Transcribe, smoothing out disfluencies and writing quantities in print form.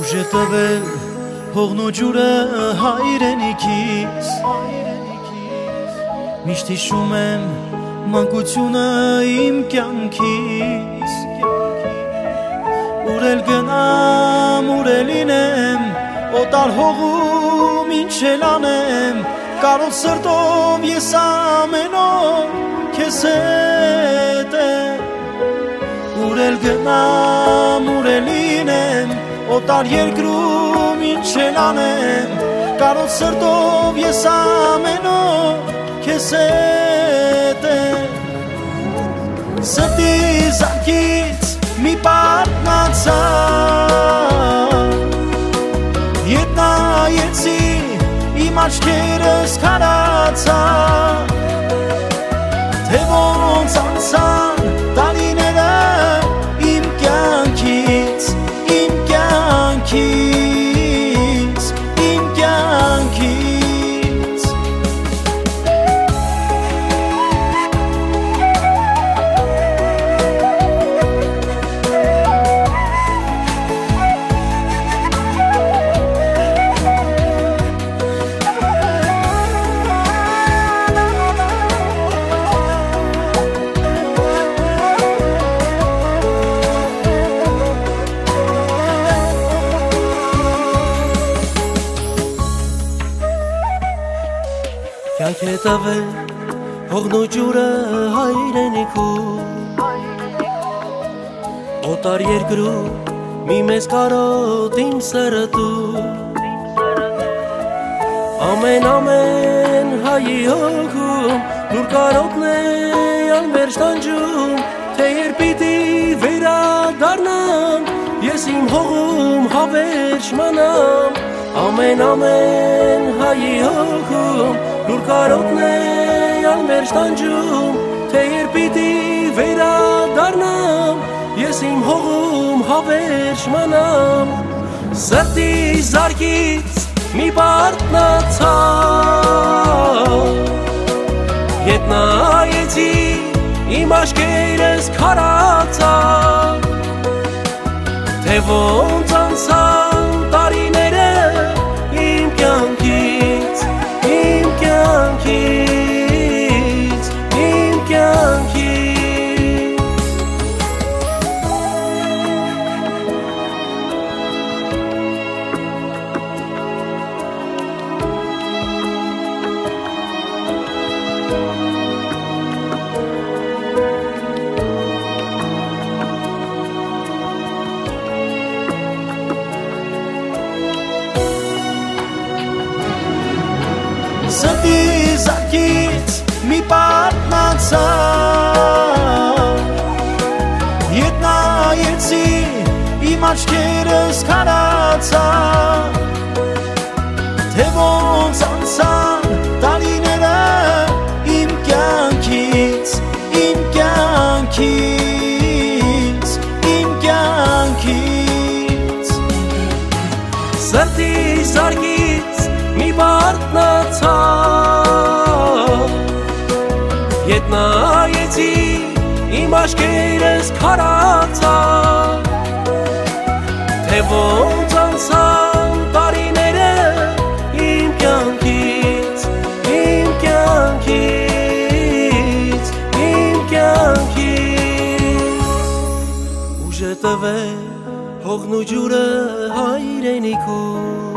Ուժ է տվել հողն ու ջուրը հայրենիքից, միշտ հիշում եմ մանկությունը իմ կյանքից, ուր էլ գնամ, ուր էլ լինեմ, օտար հողում ինչ էլ անեմ, կարոտ սրտով ես ամեն օր քեզ հետ եմ, ուր էլ գնամ, ուր էլ լինեմ, օտար երկրում ինչ էլ անեմ, կարոտ սրտով ես ամեն օր քեզ հետ եմ, սրտի զարկից մի պատմացա, ետ նայեցի, իմ աչքերս քարացա, թե ոնց անցան տարիները իմ կյանքից, իմ կյանքից, իմ կյանքից. Կյանք է տվել հողն ու ջուրը հայրենիքում, օտար երկրում մի մեծ կարոտ իմ սրտում, ամեն հայի հոգում նուր կարոտն է անվերջ տանջում, թե երբ պիտի վերադառնամ, ես իմ հողում հավերժ մնամ, ամեն հայի հոգում նուր կարոտն է անվերջ տանջում, թե երբ պիտի վերադառնամ, ես իմ հողում հավերժ մնամ, սրտի զարկից մի պատմացա, ետ նայեցի, իմ աչքերս քարացա, թե ոնց անցան տարիները իմ կյանքից, իմ կյանքից, իմ կյանքից. Սրտի զարկից մի պատմացա, ետ նայեցի, իմ աչքերս քարացա, թե ոնց անցան տարիները իմ կյանքից, իմ կյանքից, իմ կյանքից. Սրտի զարկից մի պատմացա, ետ նայեցի, իմ աչքերս քարացա, թե ոնց անցան տարիները իմ կյանքից, իմ կյանքից, իմ կյանքից. Ուժ է տվել հողն ու ջուրը հայրենիքում,